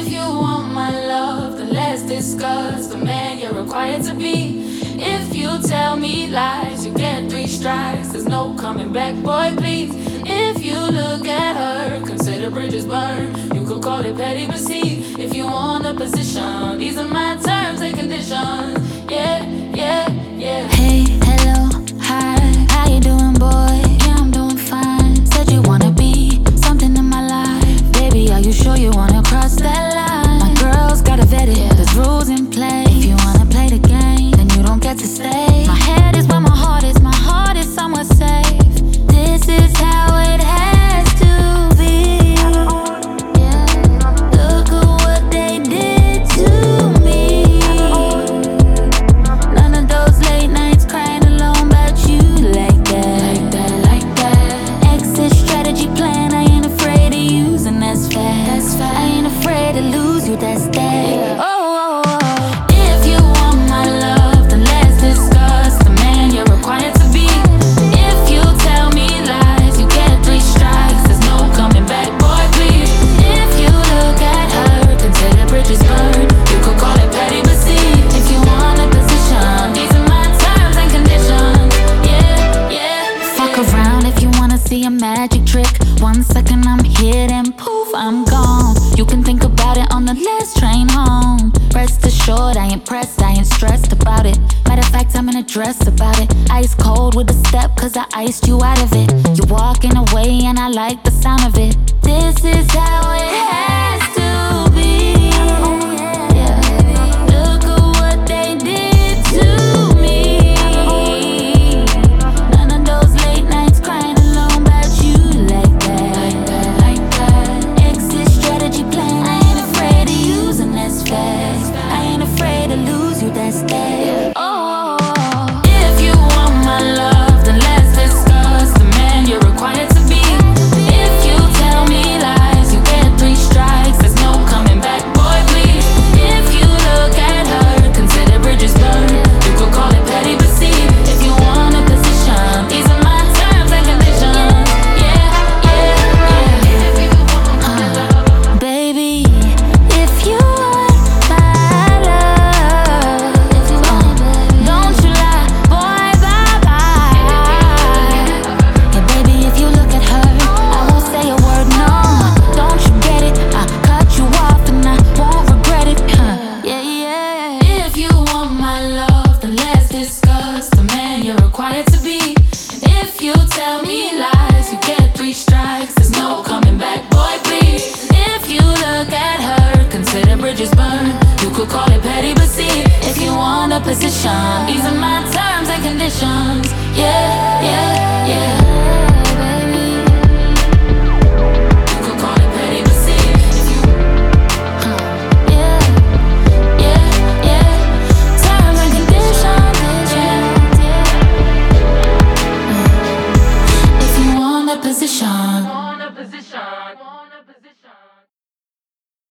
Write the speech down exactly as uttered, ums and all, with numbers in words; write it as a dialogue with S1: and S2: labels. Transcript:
S1: If you want my love, then let's discuss the man you're required to be. If you tell me lies, you get three strikes. There's no coming back, boy, please. If you look at her, consider bridges burned. You could call it petty, but see, if you want a position, these are my terms and conditions. Yeah, yeah, yeah.
S2: Hey, hello, hi, how you doing, boy? Yeah, I'm doing fine. Said you wanna be something in my life. Baby, are you sure you wanna cross that line? My girl's gotta vet it, yeah. There's rules in play. If you wanna play the game, then you don't get to stay. My head is where my heart is, my heart is somewhere safe. This is how it has to be. Yeah. Look at what they did to me. None of those late nights crying alone about you like that.
S1: Like that, like that.
S2: Exit strategy plan, I ain't afraid of using, that's fast.
S1: That's fast.
S2: I ain't afraid to lose you, that's that.
S1: Yeah.
S2: Oh, oh, oh.
S1: If you want my love, then let's discuss the man you're required to be. If you tell me lies, you get three strikes. There's no coming back, boy, please. If you look at her, consider bridges burned. You could call it petty, but see, if you want a position, these are my terms and conditions. Yeah, yeah.
S2: Fuck around if you wanna see a magic trick. One second I'm here, then poof, I'm gone. You can think about it on the last train home. Rest assured, I ain't pressed, I ain't stressed about it. Matter of fact, I'm in a dress about it. Ice cold with a step, cause I iced you out of it. You're walking away and I like the sound of it. This is how it has to be. Yeah. Look at what they did to me. None of those late nights crying alone about you like that.
S1: Like that, like that.
S2: Exit strategy plan, I ain't afraid of using, that's fast. I ain't afraid to lose you, that's that. Oh, oh, oh.
S1: If you want my love, then let's discuss the man you're required to be. If you tell me lies, you get three strikes. There's no coming back, boy, please. If you look at her, consider bridges burned. You could call it petty, but see, if you want a position, these are my terms and conditions. Yeah, yeah, yeah. If you want my love,
S2: Baby, if you want my love, don't you lie, boy, bye-bye. Yeah, baby, if you look at her, I won't say a word, no. Don't you get it? I cut you off and I won't regret it. Huh. Yeah, yeah.
S1: if you want my love, then let's discuss the man you're required to be. And if you tell me lies, you get three strikes. There's no coming back, boy, please. If you look at her, consider bridges burned. You could call it petty, but see, if you want a position, these are my terms and conditions. Yeah, yeah.